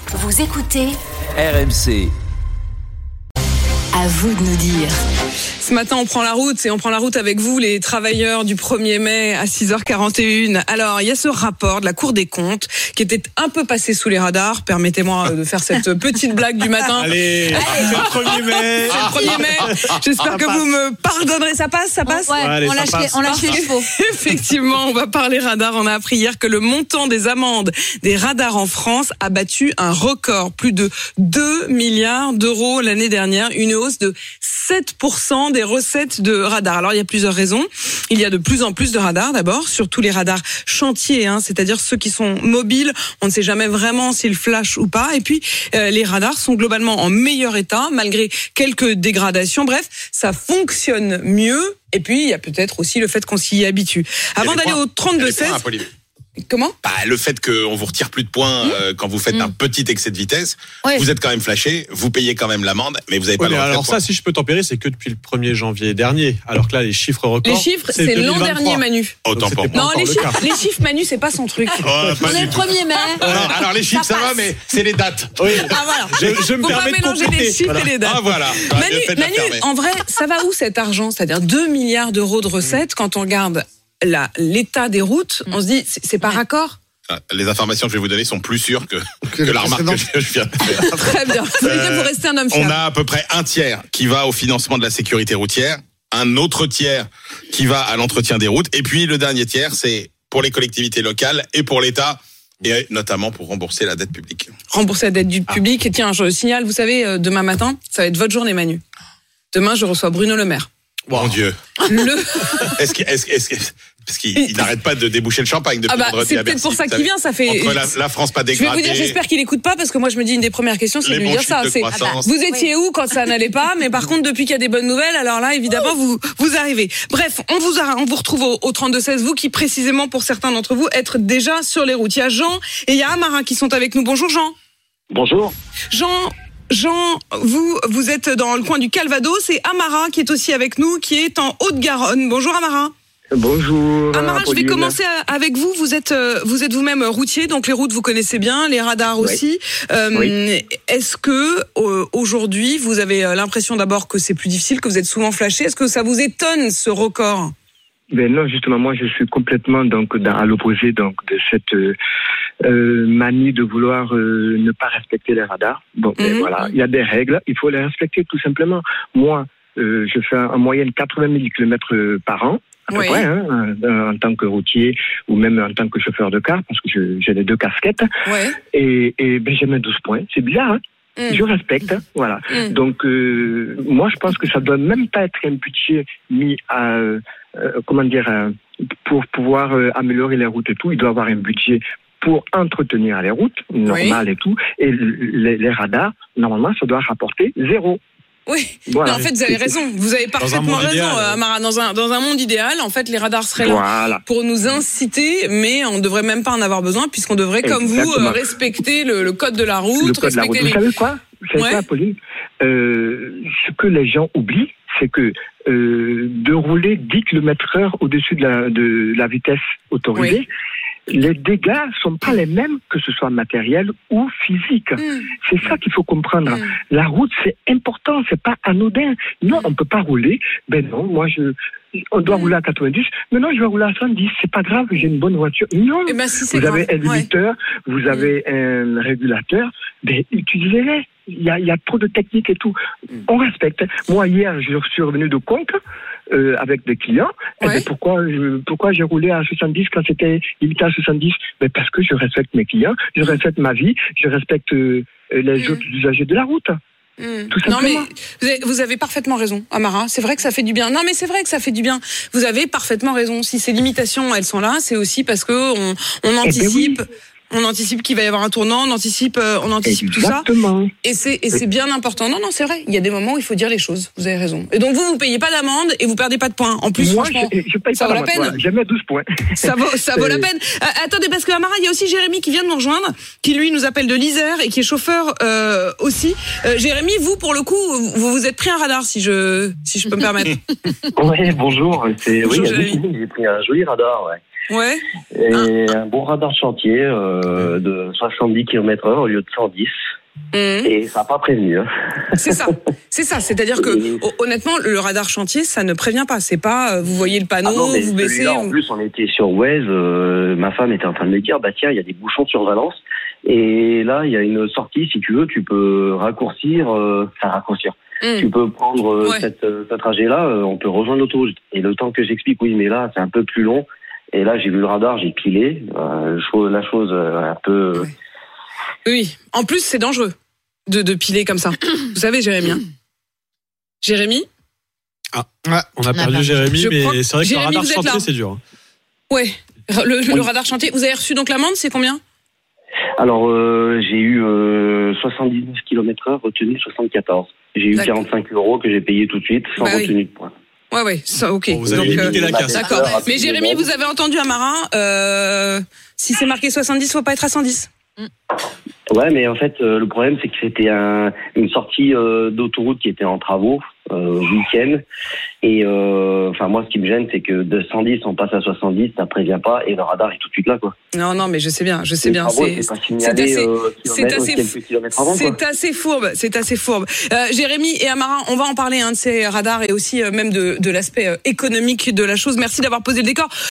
Vous écoutez RMC. À vous de nous dire. Ce matin, on prend la route avec vous, les travailleurs du 1er mai à 6h41. Alors, il y a ce rapport de la Cour des comptes qui était un peu passé sous les radars. Permettez-moi de faire cette petite blague du matin. Allez, c'est le 1er mai. C'est le 1er mai. J'espère que vous me pardonnerez. Ça passe? Ouais, allez, on lâche les chevaux. Effectivement, on va parler radars. On a appris hier que le montant des amendes des radars en France a battu un record. Plus de 2 milliards d'euros l'année dernière. Une hausse de 7% des recettes de radars. Alors, il y a plusieurs raisons. Il y a de plus en plus de radars, d'abord, surtout les radars chantiers, c'est-à-dire ceux qui sont mobiles. On ne sait jamais vraiment s'ils flashent ou pas. Et puis, les radars sont globalement en meilleur état, malgré quelques dégradations. Bref, ça fonctionne mieux. Et puis, il y a peut-être aussi le fait qu'on s'y habitue. Avant d'aller au 32-16... Comment ? Le fait qu'on vous retire plus de points quand vous faites un petit excès de vitesse, vous êtes quand même flashé, vous payez quand même l'amende, mais vous n'avez pas le retrait de points. Alors ça, si je peux tempérer, c'est que depuis le 1er janvier dernier, alors que là, les chiffres records... Les chiffres, c'est l'an dernier, Manu. Autant pour moi. Non, les chiffres, Manu, c'est pas son truc. On est le 1er mai. Alors les chiffres, ça va, mais c'est les dates. Oui. Ah voilà. Je me Faut pas permets de mélanger compléter. les chiffres et les dates. Ah voilà. Manu, en vrai, ça va où cet argent ? C'est-à-dire 2 milliards d'euros de recettes, quand on regarde l'état des routes, on se dit, c'est pas raccord ? Les informations que je vais vous donner sont plus sûres que la remarque que je viens de faire. Très bien. Ça veut dire que vous restez un homme fier. On a à peu près un tiers qui va au financement de la sécurité routière, un autre tiers qui va à l'entretien des routes, et puis le dernier tiers, c'est pour les collectivités locales et pour l'État, et notamment pour rembourser la dette publique. Rembourser la dette du public. Et tiens, je le signale, vous savez, demain matin, ça va être votre journée, Manu. Demain, je reçois Bruno Le Maire. Mon Dieu. Parce qu'il n'arrête pas de déboucher le champagne depuis vendredi à Bercy. C'est peut-être pour ça qu'il vient, ça fait... Entre la France pas dégradée... Je vais vous dire, j'espère qu'il écoute pas, parce que moi je me dis, une des premières questions, c'est de lui dire ça. Vous étiez où quand ça n'allait pas, mais par contre, depuis qu'il y a des bonnes nouvelles, alors là, évidemment, vous arrivez. Bref, on vous retrouve au 32-16, vous qui, précisément, pour certains d'entre vous, êtes déjà sur les routes. Il y a Jean et il y a Amara qui sont avec nous. Bonjour Jean. Bonjour. Jean, vous êtes dans le coin du Calvados, et Amara qui est aussi avec nous, qui est en Haute-Garonne. Bonjour Amara. Bonjour. Amara, je vais commencer avec vous. Vous êtes vous-même routier, donc les routes vous connaissez bien, les radars aussi. Oui. Est-ce que aujourd'hui vous avez l'impression d'abord que c'est plus difficile, que vous êtes souvent flashé ? Est-ce que ça vous étonne ce record ? Ben non, justement, moi je suis complètement à l'opposé de cette manie de vouloir ne pas respecter les radars. Bon, ben voilà, il y a des règles, il faut les respecter tout simplement. Moi, je fais en moyenne 80 000 km par an. À peu près, en tant que routier ou même en tant que chauffeur de car, parce que j'ai les deux casquettes. Ouais. Et ben j'ai mes 12 points. C'est bizarre, hein. Je respecte, voilà. Donc, moi, je pense que ça doit même pas être un budget mis à, pour pouvoir améliorer les routes et tout. Il doit avoir un budget pour entretenir les routes normales et tout. Et les radars, normalement, ça doit rapporter 0. Oui, voilà. Mais en fait, vous avez raison. Vous avez parfaitement raison, Amara. Dans un monde idéal, en fait, les radars seraient là pour nous inciter, mais on ne devrait même pas en avoir besoin, puisqu'on devrait, comme vous, respecter le code de la route. Vous savez quoi, Pauline ? Ce que les gens oublient, c'est que de rouler 10 km/h au-dessus de la vitesse autorisée, les dégâts sont pas les mêmes, que ce soit matériel ou physique. C'est ça qu'il faut comprendre. La route, c'est important, c'est pas anodin. Non, on peut pas rouler. Ben non, on doit rouler à 90. Mais non, je vais rouler à 110. C'est pas grave, j'ai une bonne voiture. Non. Vous avez un limiteur, vous avez un régulateur. Ben, utilisez-les. Il y a trop de techniques et tout. On respecte. Moi, hier, je suis revenu de Conques, avec des clients. Et ben, pourquoi j'ai roulé à 70 quand c'était limité à 70? Ben, parce que je respecte mes clients, je respecte ma vie, je respecte les autres usagers de la route. Tout simplement. Non mais vous avez parfaitement raison, Amara. C'est vrai que ça fait du bien. Non mais c'est vrai que ça fait du bien. Vous avez parfaitement raison. Si ces limitations elles sont là, c'est aussi parce que on anticipe. On anticipe qu'il va y avoir un tournant, on anticipe tout ça. Et c'est bien important. Non, c'est vrai. Il y a des moments où il faut dire les choses. Vous avez raison. Et donc vous payez pas d'amende et vous perdez pas de points. En plus, moi, franchement, je paye ça pas vaut la peine. Voilà, j'ai mes 12 points. Ça vaut la peine. Attendez, parce que Amara, il y a aussi Jérémy qui vient de nous rejoindre, qui lui nous appelle de l'Isère et qui est chauffeur aussi. Jérémy, vous pour le coup, vous vous êtes pris un radar, si je peux me permettre. Oui, bonjour. Bonjour, Jérémy. J'ai pris un joli radar, ouais. Ouais. Et un bon radar de chantier de 70 km/h au lieu de 110. Et ça n'a pas prévenu. Hein. C'est ça. C'est-à-dire que honnêtement, le radar chantier, ça ne prévient pas. C'est pas vous voyez le panneau, vous baissez. En plus, on était sur Waze. Ma femme était en train de me dire, bah tiens, il y a des bouchons sur Valence. Et là, il y a une sortie. Si tu veux, tu peux raccourcir. Tu peux prendre ce trajet-là. On peut rejoindre l'autoroute. Et le temps que j'explique, oui, mais là, c'est un peu plus long. Et là, j'ai vu le radar, j'ai pilé. La chose un peu. Ouais. Oui, en plus c'est dangereux de piler comme ça. Vous savez, Jérémy. Jérémy ? On a perdu Jérémy, mais c'est vrai que le radar chantier, c'est dur. Ouais, le radar chantier. Vous avez reçu donc l'amende, c'est combien ? Alors, j'ai eu 79 km/h, retenu 74. J'ai eu 45 € que j'ai payé tout de suite, sans retenue de points. Ouais, ça, ok. Bon, vous avez limité la casse. D'accord. Mais Jérémy, vous avez entendu un marin, si c'est marqué 70, faut pas être à 110. Ouais, mais en fait, le problème, c'est que c'était une sortie d'autoroute qui était en travaux, week-end. Et moi, ce qui me gêne, c'est que de 110, on passe à 70, ça prévient pas, et le radar est tout de suite là, quoi. Non, mais je sais bien. C'est assez fourbe. Jérémy et Amara, on va en parler de ces radars et aussi même de l'aspect économique de la chose. Merci d'avoir posé le décor.